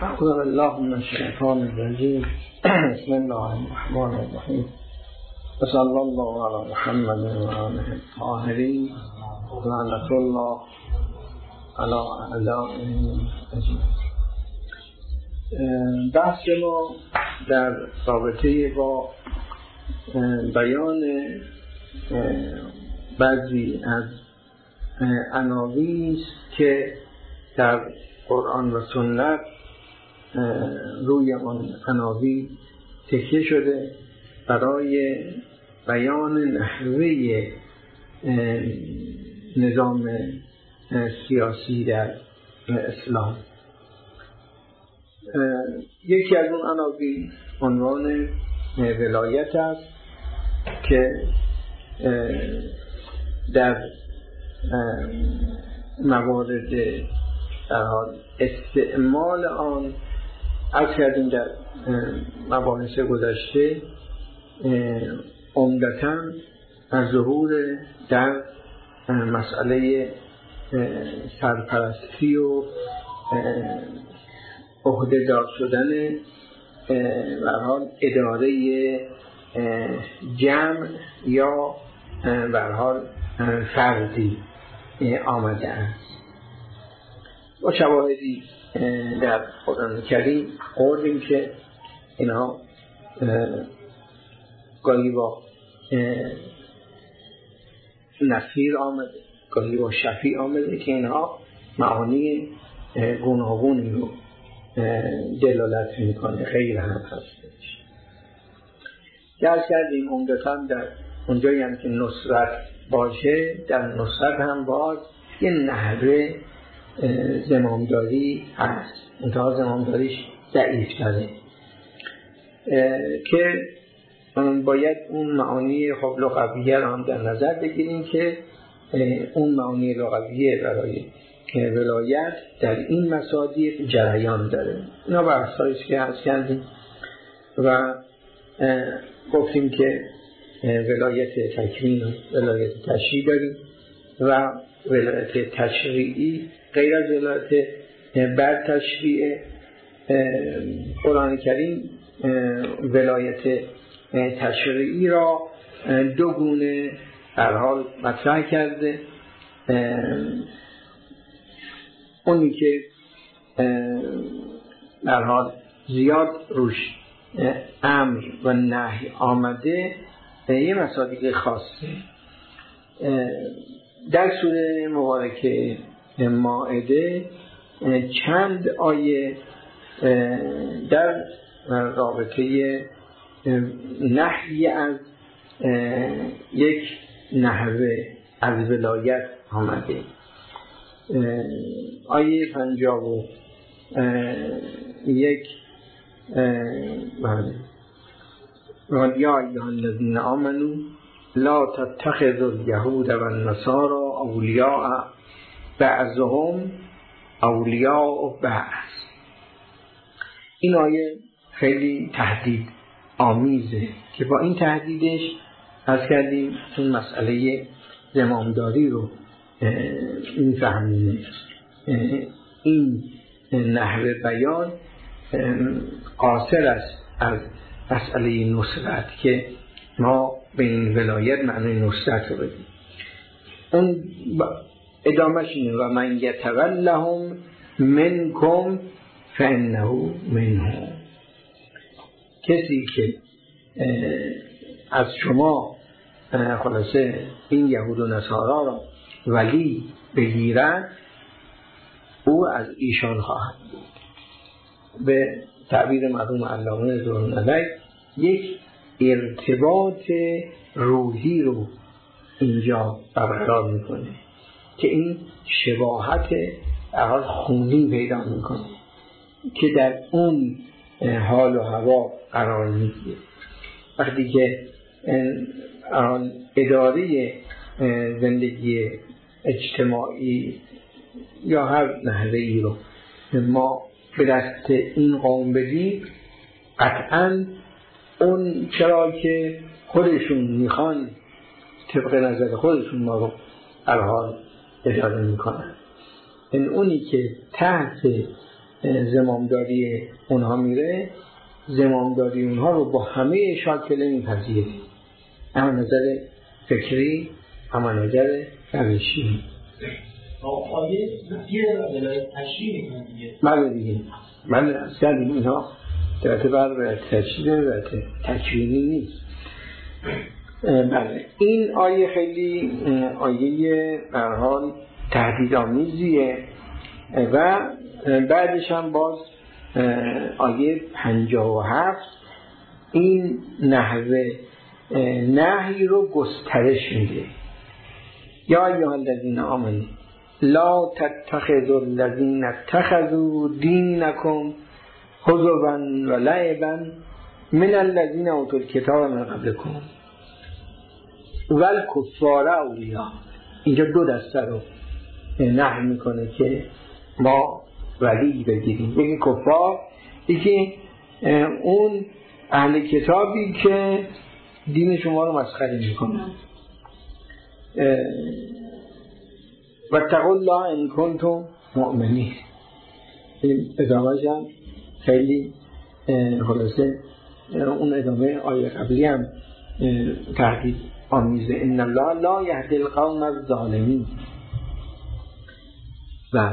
اعوذ بالله من الشیطان الرجیم. بسم الله الرحمن الرحیم. صلی الله علی محمد و آله الطاهرین و لعنت الله علی اعدائهم اجمعین. بحث ما در رابطه با بیان بعضی از عناوین است که در قرآن و سنت روی آن عناوین تکیه شده برای بیان نحوه نظام سیاسی در اسلام. یکی از اون عناوین عنوان ولایت است که در موارد در حال استعمال آن از کردیم در مباحث گذشته عمدتاً از ظهور در مسئله سرپرستی و عهده‌دار شدن به هر حال اداره جمع یا به هر حال فردی آمده است. با شواهدی در قرآن کریم آوردیم که اینها گاهی با نفیر آمده، گاهی با شفیع آمده که اینها معانی گوناگونی رو دلالت میکنه، غیر هم هستش. درس کردیم عمدتاً در اونجایی هم که نصرت باشه، در نصرت هم باز یه نحوه زمامداری هست، انتها زمامداریش ضعیف داره که باید اون معانی خب لغویه را هم در نظر بگیریم که اون معانی لغویه برای ولایت در این مصادیق جریان داره. اینا بحثاییست که هست کردیم و گفتیم که ولایت تکوین و ولایت تشریع داریم و ولایت تشریعی غیر از ولایت بر تشریع. قرآن کریم ولایت تشریعی را دو گونه در حال مطرح کرده. اونی که در حال زیاد روش امر و نهی آمده یه مصادیق خاصه. در سوره مبارکه مائده چند آیه در رابطه نهی از یک نحوه از ولایت آمده. آیه 51 یا ایها الذین آمنوا لا تتخذوا اليهود والنصارى اولیاء بعضهم اولیاء بعض. این آیه خیلی تهدید آمیزه که با این تهدیدش از کردیم این مسئله زمامداری رو میفهمیم. این نحوه بیان قاصر است از مسئله نصرت که ما به این ولایت معنی نصرت رو بدیم. اون ادامهش اینه و من یتولهم منکم فانه منهم. کسی که از شما خلاصه این یهود و نصارا را ولی بگیرد او از ایشان خواهد بود. به تعبیر مرحوم علامه ذوالنجی یک ارتباط روحی رو اینجا برقرار میکنه که این شباهت اول خونی پیدا میکنه که در اون حال و هوا قرار میگیره. وقتی که اداره زندگی اجتماعی یا هر نحوه‌ای رو ما به دست این قوم بدیم، قطعاً اون چرا که خودشون میخوان طبق نظر خودشون ما رو هر حال اداره میکنن. این اونی که تحت زمامداری اونها میره، زمامداری اونها رو با همه شاکله میپذیره، اما نظر فکری، اما نظر روشی. آیه یه ولایت تشریح میکنه دیگه. بله دیگه، من اصلا اینها در بر تشریح و تکوینی نیست. بله این آیه خیلی آیه به هر حال تهدیدآمیزیه و بعدش هم باز آیه 57 این نحوه نهی رو گسترش میده. یا ایها الذین آمنوا لا تتخذوا الذین اتخذوا دینکم هزوا و لعبا من الذین اوتوا الکتاب من قبلکم والکفار اولیاء. اینجا دو دسته رو نهی میکنه که ما ولی بگیریم، یکی کفار، یکی اون اهل کتابی که دین شما رو مسخره میکنه. واتقوا الله ان کنتم مؤمنین. ادامه‌اش هم خیلی خلاصه اون ادامه آیه قبلی هم تهدید آمیزه. ان الله لا یهدی القوم الظالمین. و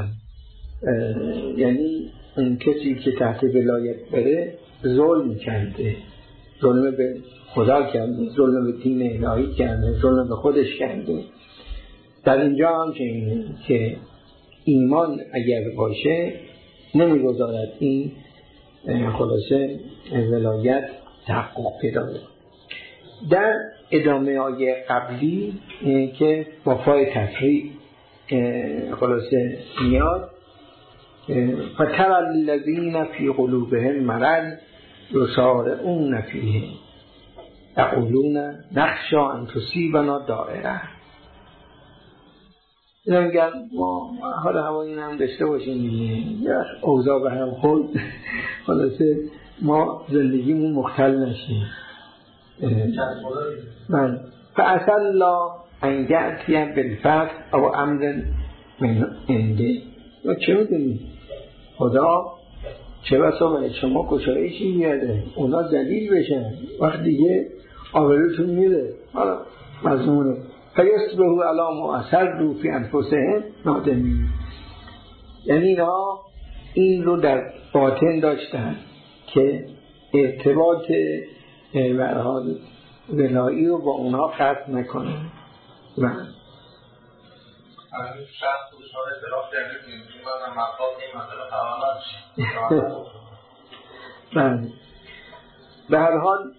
یعنی اون کسی که تحت ولایت بره ظلم کرده، ظلم به خدا کرده، ظلم به دین الهی کرده، ظلم به خودش کرده. در اینجا هم که ایمان اگر باشه نمیگذارد این خلاصه ولایت تحقق پیدا کنه. در ادامه آیه قبلی که با فای تفریع خلاصه میاد فتر الذین فی قلوبهم مرض یسارعون فیه یقولون نخشی ان تصیبنا دائره. اینا میگن ما حال هوایی هم داشته باشیم یا اوضاع به هم خورد خلاصه ما زندگیمون مختل نشیم. من فعسى الله ان یأتی بالفتح او امر من عنده. ما چه میدونیم خدا چه بسا برای شما گشایشی میاده، اونا ذلیل بشن، وقت دیگه آبروتون میره. حالا مضمونه فیصبحوا علی ما اسروا فی انفسهم نادمین. یعنی اینا این رو در باطن داشتن که ارتباط به هر حال ولایی رو با اونا قطع نکنن. و همین شخص دچار اعتراف کرده که این من مقصد این مسئله تمام نشه. به هر حال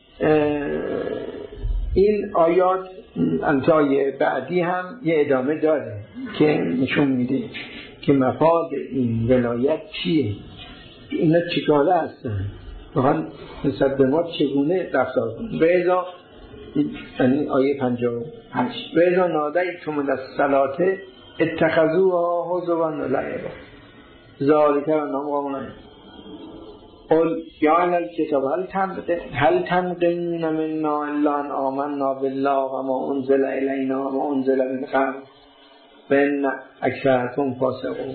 این آیات انتهای بعدی هم یه ادامه داره که نشون میده که مفاد این ولایت چیه، اینا چیکاره هستن، واقعا نسبت به ما چگونه رفتار کنن. به ازا یعنی آیه 58 به ازا نادیتم للصلاة اتخذوها هزوا و لعبا ذالک بانهم قوم لا یعلمون. قل یا اهل الکتاب هل تنقمون منا الا ان آمنا بالله و ما انزل الینا و ما انزل من قبل و ان اکثرکم فاسقون.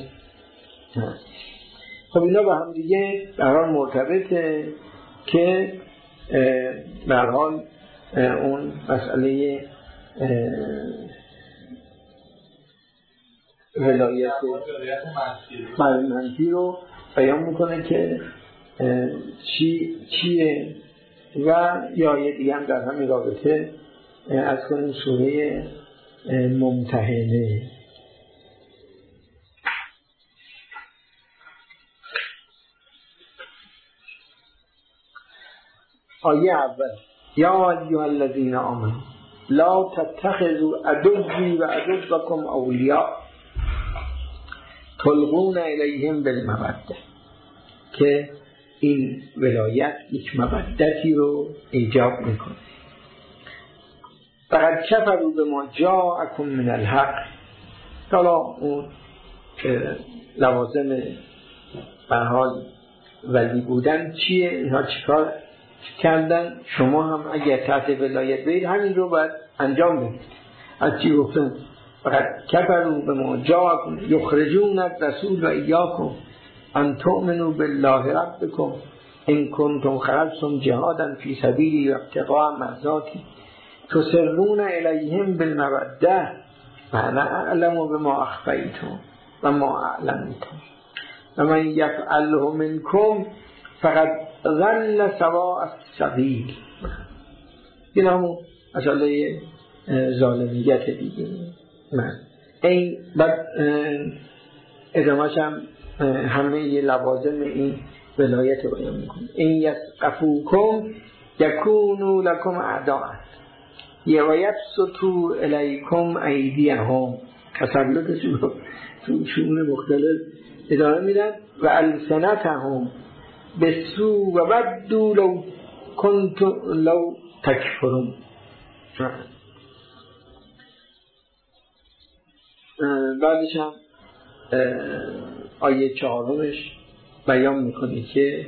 خب اینا با هم دیگه در حال مرتبطه که به هر حال اون مسئله ولایت منفی رو بیان میکنه که چیه و یا یه دیگه هم در همین رابطه از کنیم سوره ممتحنه. آیه اول یا ایها الذین آمنوا لا تتخذوا عدوی و عدوکم اولیاء تلقون الیهم بالمودة، که این ولایت یک مودتی رو ایجاب میکنه. فقد کفروا بما جاءکم من الحق. حالا اون لوازم به حال ولی بودن چیه، اینها چیکار کردن؟ شما هم اگر تحت ولایت بید همین رو باید انجام بدید. از چی گفتن؟ فقط کفروا بما جاءکم یخرجون الرسول و ایاکم ان تؤمنوا بالله ربکم ان کنتم خرجتم جهادا فی سبیلی و ابتغاء مرضاتی تسرون الیهم بالموده وانا اعلم بما اخفیتم و ما اعلمتم و من یفعله منکم فقد ضل سواء السبیل. این همون مسئله ظالمیت دیگه. من این بعد ادامه‌اش هم همه لوازم این ولایت رو بیان میکنه. این یثقفوکم یکونوا لکم اعداء و یبسطوا الیکم ایدیهم. تسلطشون رو تو شؤون مختلف ادامه میدن. و السنتهم بالسوء و ودوا لو کنتم لو تکفرون. بعدش هم آیه 4 بیان میکنه که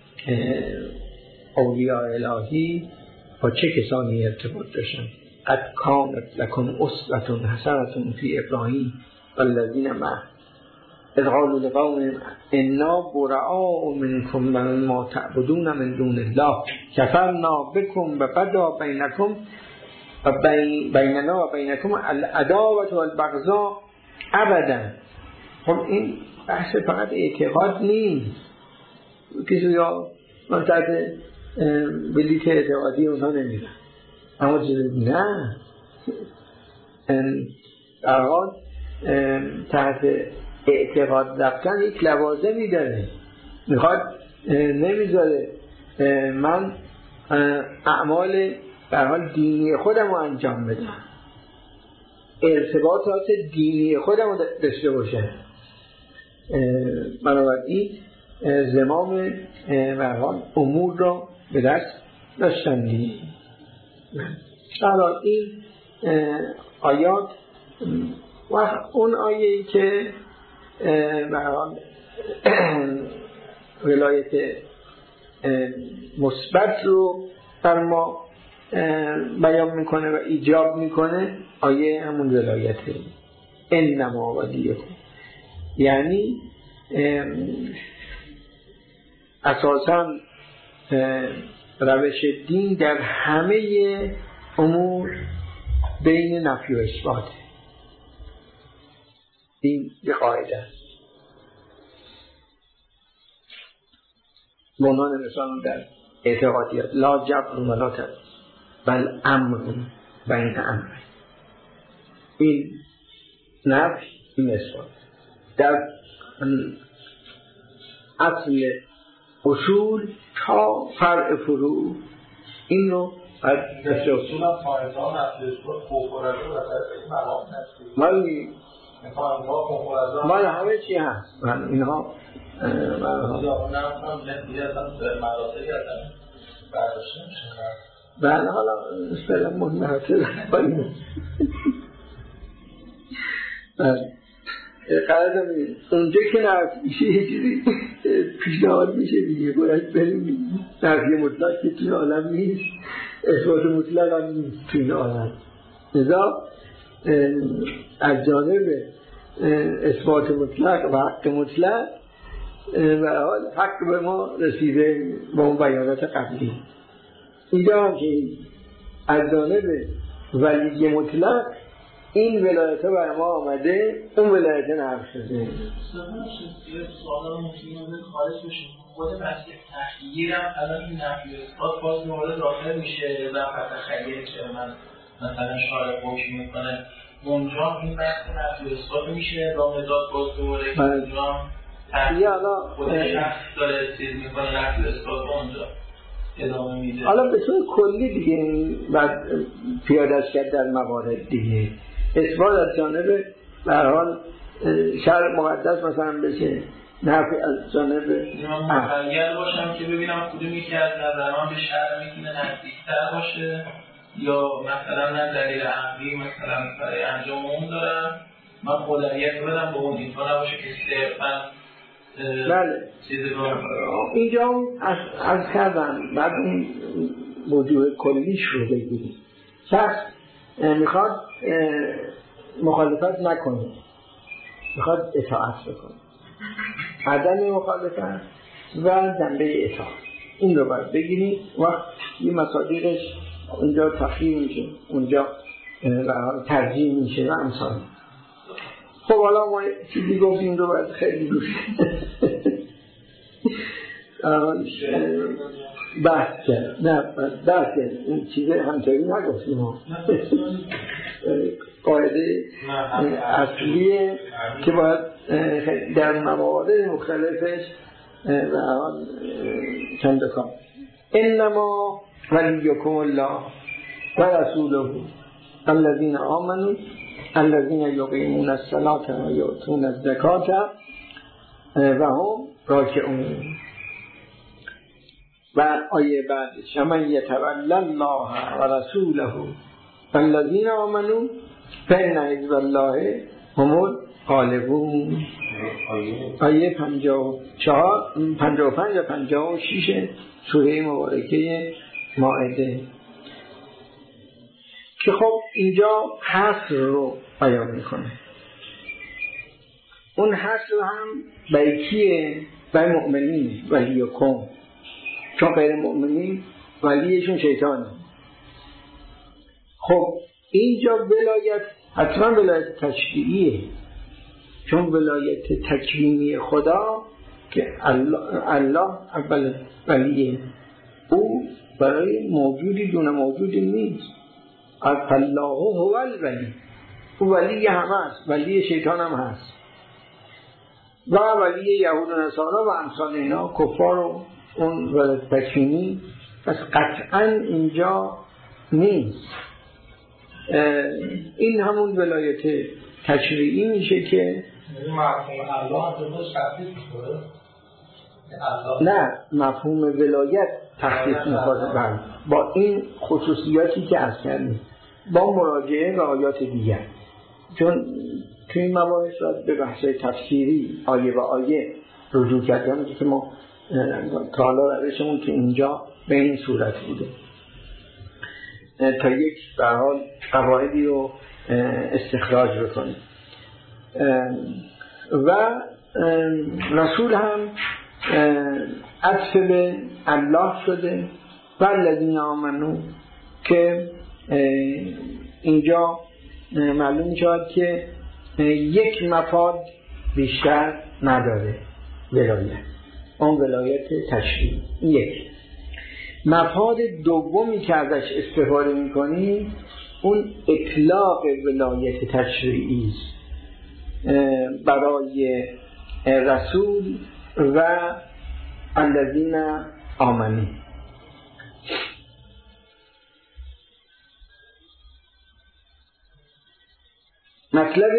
اولیاء الهی با چه کسانی ارتباط داشتن. قد کانت لکم اسوة حسنة فی ابراهیم والذین معه اذ قالوا لقومهم انا براء منکم و مما تعبدون من دون الله کفرنا بکم و بدا بینکم و بیننا و بینکم العداوة والبغضاء ابدا. خب این بحث فقط اعتقاد نیست. کسی یا من تحت بلیت اعتقادی اونها نمیرن، اما نه در حال تحت اعتقاد رفتن یک لوازمی داره. میخواد نمیذاره من اعمال در حال دینی خودم رو انجام بدم، ارتباطات دینی خودم رو داشته باشه. بنابراین زمام مرحال امور را به دست داشتن دیگه. این آیات و اون آیه‌ای که مرحال ولایت مثبت رو بر ما بیان میکنه و ایجاب میکنه آیه همون ولایته انما ولیکم. یعنی اساساً روش دین در همه امور بین نفی و اثبات. این یه قاعده است. بنان مثلا در اعتقادیات لا جبر ولا تبعیض بل امر بین امر. این نفی، این اثبات. در اصل اصول تا فرع فروع این رو از اصول هم فایدان اصل اثبات خوفورده و طرف مقام نسید مال همه چی هست. من اینها بله حالا سلام منحصر کنیم. قرارم اونجا که نفی میشه یه چیزی پیشنهاد میشه دیگه، باید بریم. نفی مطلق که توی عالم نیست، اثبات مطلق هم نیست توی عالم. لذا از جانب اثبات مطلق و حق مطلق و حق به ما رسیده با اون بیانات قبلی. اینجا هم که از جانب ولی مطلق این ولایت ها بر ما آمده، اون ولایت نفی شده. سوال ممکنه خارج بشه. خود بحث تخییر هم الان این نفی اثبات باز مورد داخل میشه و تخییر که من مثلا شارع حکم میکنه اونجا این بحث نفی اثبات میشه را مداد باز دوباره اونجا تخییر خود شخص داره چیز میکنه نفی اثبات اونجا ادامه میده. حالا به طور کلی دیگه بعد پیاده‌اش کرد در موارد دیگه. اثبات از جانب به هر حال شرع مقدس مثلا بشه، نفی از جانب من مخیر باشم که ببینم کدومی که از نظر من به شرع میتونه نزدیکتر باشه یا مثلا من دلیل عقلی مثلا برای انجام اون دارم، من اولویت بدم به اون، اینطور نباشه که صرفا بله اینجا از کردم. بعد اون موضوع کلیش رو بگیریم. شخص میخواد مخالفت نکنه، میخواد اطاعت بکنه. عدم مخالفت و جنبه اطاعت. این رو باید بگیریم و یه مصادیقش اونجا تخییر میشه، اونجا ترجیح میشه و امثال. خب حالا ما چیزی گفتیم رو باید خیلی روش بحث کرد. نه بحث کرد، این چیز همطوری نگفتیم ها. قاعده اصلیه که باید در موارد مختلفش و چند کام انما ولیکم الله و رسوله الذین آمنوا الذین یقیمون الصلاة و یؤتون الزکاة و هم راکعون. و آیه بعدش من یتولی الله و رسوله والذین آمنوا فإن حزب الله هم الغالبون. آیه 54 55 و 56 سوره مبارکه مائده که خب اینجا حصر رو بیان میکنه. اون حصر هم برای کیه؟ برای مؤمنین ولیکم، چون غیر مؤمنین ولیشون شیطانه. خب اینجا ولایت حتما ولایت تشریعیه، چون ولایت تکوینی خدا که الله اول ولیه، او برای موجودی دون موجودی نیست. الله هو الولی، او ولی همه هست، ولی شیطان هم هست و ولی یهود و نصارا و امثال اینا کفار و اون ولایت تکوینی. پس قطعا اینجا نیست. این همون ولایت تشریعی میشه که نه مفهوم ولایت تخصیص میخواد با این خصوصیاتی که از کردیم، با مراجعه و آیات دیگر. چون توی این مباحث باید به بحث تفسیری آیه و آیه رجوع کردن که ما تا حالا روشمون که اینجا به این صورت بوده تا یک به حال قواعدی رو استخراج بکنیم. و رسول هم عطف به الله شده و الذین آمنو که اینجا معلوم می‌شود که یک مفاد بیشتر نداره ولایت، اون ولایت تشریعی. یک مفاد دومی که ازش استفاده می‌کنی اون اطلاق ولایت تشریعی است برای رسول و الذین آمنوا. مطلب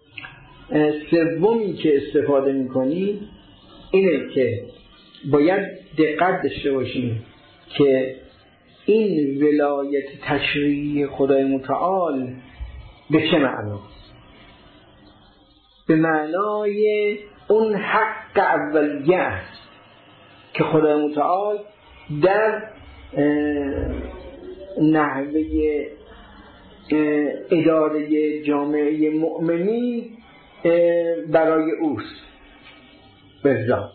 سومی که استفاده می‌کنی اینه که باید دقت داشته باشیم که این ولایت تشریعی خدای متعال به چه معناست؟ به معنای اون حق اولیه است که خدای متعال در نحوه اداره جامعه مؤمنین برای اوست بذات.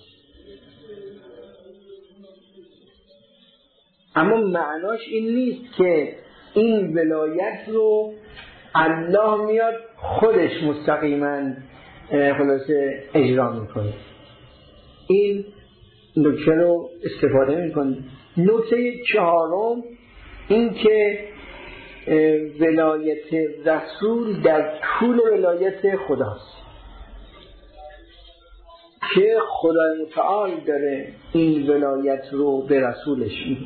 اما معناش این نیست که این ولایت رو الله میاد خودش مستقیما خلاصه اجرا میکنه. این نکته رو استفاده میکنه. نکته چهارم این که ولایت رسول در طول ولایت خداست که خدای متعال داره این ولایت رو به رسولش میده.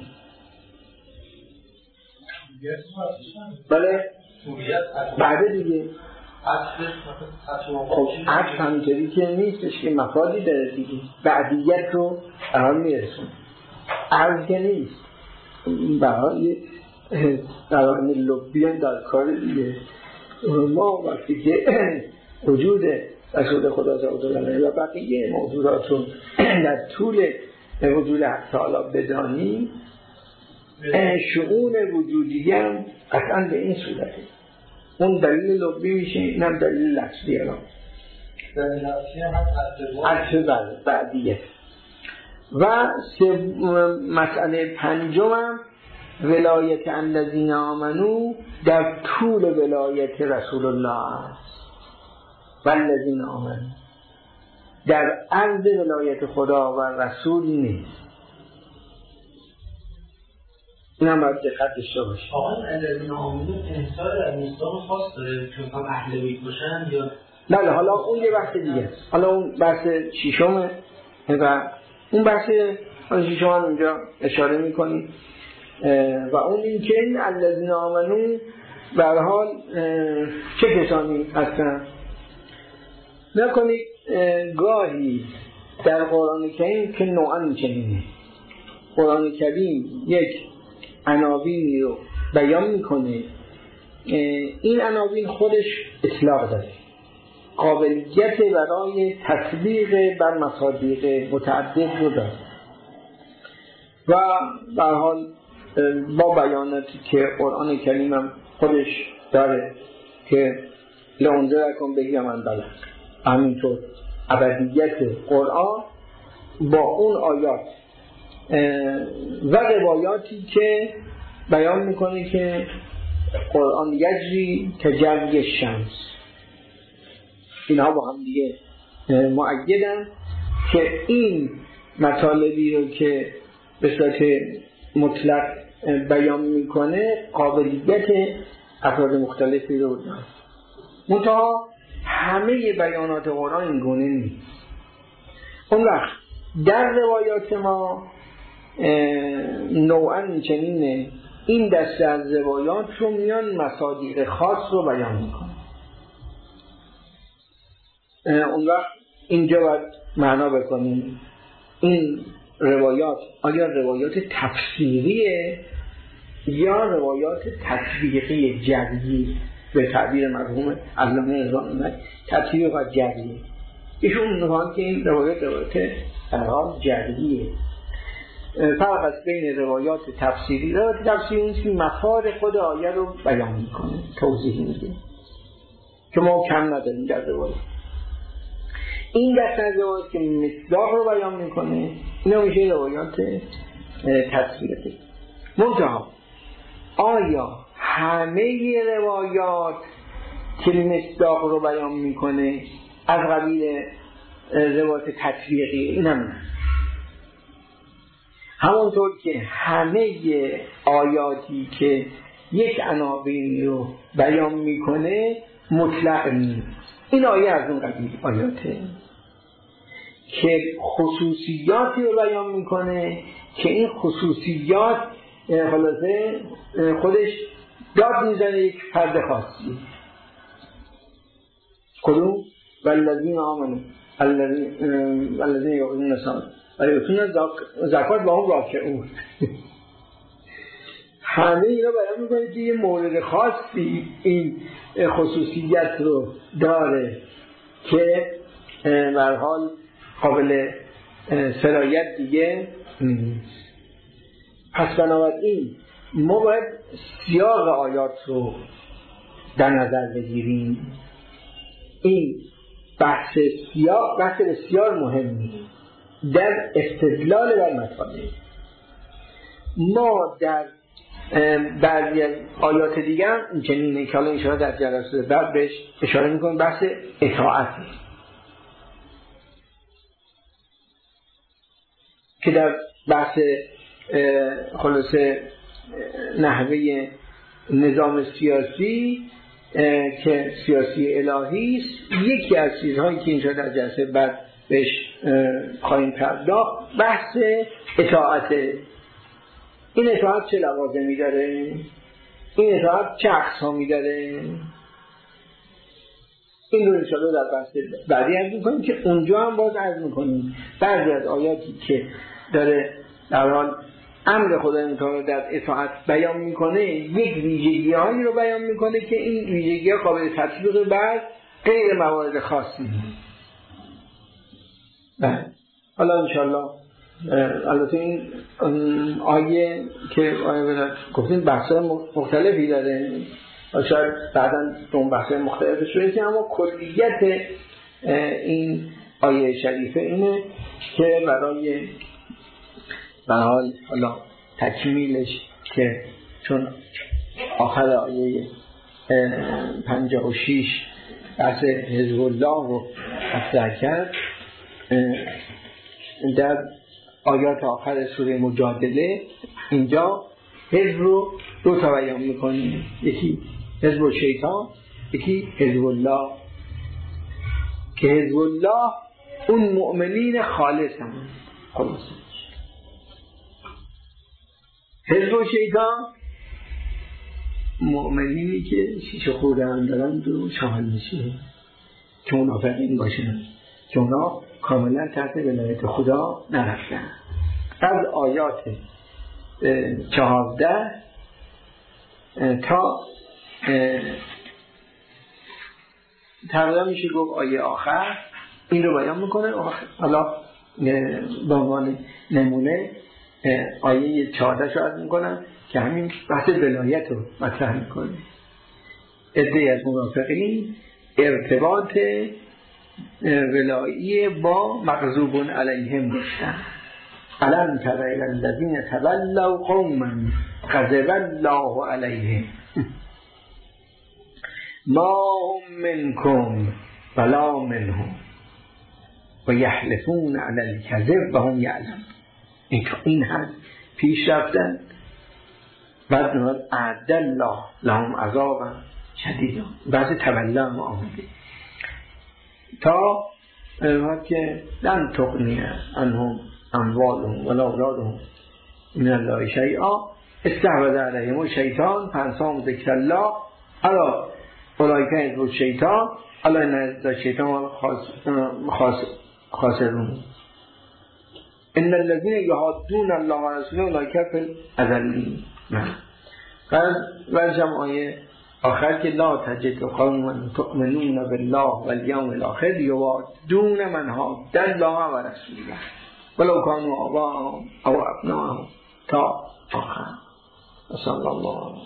بله بعد دیگه خب عطف همینطوری که نیستش که مفادی داره دیگه، بعدیت رو قرار میرسون. عرض که نیست برای قرارن لبیان در کار دیگه. ما وقتی که وجود رسول خدا صلی الله علیه و بقیه موضوعات رو در طول وجود حق تعالی بدانیم، شؤون وجودی هم قطعا به این صورته. اون دلیل لبی میشه، اینم دلیل لفظی. الان عطف بعدیه. و مسئله پنجم ولایت الذین آمنو در طول ولایت رسول الله است. والذین آمنو در عرض ولایت خدا و رسول نیست. این هم باید دقت داشته باشید. آقا الذین آمنو انصار در مصداق خاص داره که میخوام اهل بیت باشن یا بله؟ حالا اون یه بحث دیگه است. حالا اون بحث ششمه و اون بحث ششم هم اینجا اشاره میکنیم و اون این که این الذین آمنو به هر حال چه کسانی هستن؟ نکنید گاهی در قرآن کریم که نوعا چنینه. قرآن کریم یک عناوینی رو بیان میکنه، این عناوین خودش اطلاق داره، قابلیت برای تطبیق بر مصادیق متعدد رو داره و به هر حال با بیاناتی که قرآن کریم هم خودش داره که لانذرکم به من بلغ، همینطور ابدیت قرآن با اون آیات و روایاتی که بیان میکنه که قرآن یجری کجری الشمس، اینها با هم دیگه مؤیدن که این مطالبی رو که به صورت مطلق بیان میکنه قابلیت افراد مختلفی رو داره. منتها همه بیانات قرآن این گونه نیست. اون وقت در روایات ما نوعا چنینه، این دسته از روایات رو میان مصادیق خاص رو بیان میکنه. اون وقت اینجا باید معنا بکنیم این روایات آیا روایات تفسیریه یا روایات تطبیقی جزئی به تعبیر مرحوم علامه رضوانی تطبیق و جزئی. ایشون میگن که این روایات روایات جزئیه. فرق است بین روایات تفسیری. روایات تفسیری اون که مفاد خود آیه رو بیان میکنه، توضیح میده که ما کم نداریم در روایات. این دسته از روایات که مصداق رو بیان میکنه اینا میشه روایات تفسیری. منتها آیا همه روایات که مصداق رو بیان میکنه از قبیل روایات تطبیقی؟ این هم نه. همونطور که همه آیاتی که یک عناوین رو بیان میکنه مطلق نیست. این آیه از اون قبیل آیاته که خصوصیاتی رو بیان میکنه که این خصوصیات خلاصه خودش داد میزنه یک فرد خاصی. کدوم؟ والذین آمنوا الذین یؤمنون الصلاة و یؤتون زکات و هم راکعون. همه اینا بیان میکنه که یه مورد خاصی این خصوصیت رو داره که به هر حال قابل سرایت دیگه نیست. پس بنابراین ما باید سیاق آیات رو در نظر بگیریم. این بحث سیاق بحث بسیار مهمی در استدلال بر مطالب. ما در بعضی از آیات دیگه هم چنینه که حالا انشاءالله در جلسه بعد بهش اشاره میکنم، بحث اطاعت که در بحث خلاصه نحوه نظام سیاسی که سیاسی الهی است، یکی از چیزهایی که اینجا در جلسه بعد بهش خواهیم پرداخت بحث اطاعت. این اطاعت چه لوازمی داره؟ این اطاعت چه اقسامی داره؟ این رو انشاءالله در بحث بعدی عرض می‌کنیم که اونجا هم باز عرض می‌کنیم بعضی از آیاتی که داره در حال امر خدای تعالی در اطاعت بیان میکنه یک ویژگی‌هایی رو بیان میکنه که این ویژگی‌ها قابل تطبیق بر غیر موارد خاصی نیست. حالا انشاءالله البته این آیه که آیه گفتیم بحث‌های مختلفی داره، شاید بعداً اون بحث‌های مختلفش برسیم، اما کلیت این آیه شریفه اینه که برای حال حالا تکمیلش که چون آخر آیه 56 بحث حزب الله رو مطرح کرد، در آیات آخر سوره مجادله اینجا حزب رو دو تا بیان میکنیم، یکی حزب شیطان، یکی حزب الله، که حزب الله اون مؤمنین خالص هم خلاص. حزب شیطان مؤمنینی که شیشه خورده هم دارن و شامل میشه که منافقین باشن، که اونا کاملا تحت ولایت خدا نرفتن. از آیات 14 تا تقریبا میشه گفت آیه آخر این رو بیان میکنه. حالا به عنوان نمونه آیه 14 شو عرض میکنم که همین بحث ولایت رو مطرح میکنه. عده‌ای از منافقین ارتباط ولایی با مغضوب علیهم داشتن. الم تر الی الذین تولوا قوما غضب الله علیهم ما هم منکم ولا منهم و یحلفون علی الکذب و هم یعلمون. این هم پیش رفتن بعد نواد اعد الله لهم عذابا شدیدا، بعد تولا هم آمده تا وقت که لن تغنی عنهم اموالهم ولا اولادهم من الله شیئا استحوذ علیهم الشیطان فانساهم ذکر الله الا اولئک حزب الشیطان الا ان حزب الشیطان خاسرون ان الذين يحادون الله ورسوله اولئک فی الاذلین. بعد آیه آخر که لا تجد قوما تؤمنون بالله والیوم الاخر یوادون من حاد الله و رسوله ولو كانوا آباءهم او ابناءهم تا آخر. صلی الله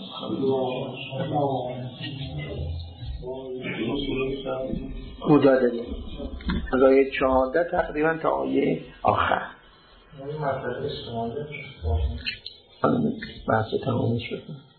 مجادله از آیه 14 تقریبا تا آیه آخر. بحث تمامش بکنم.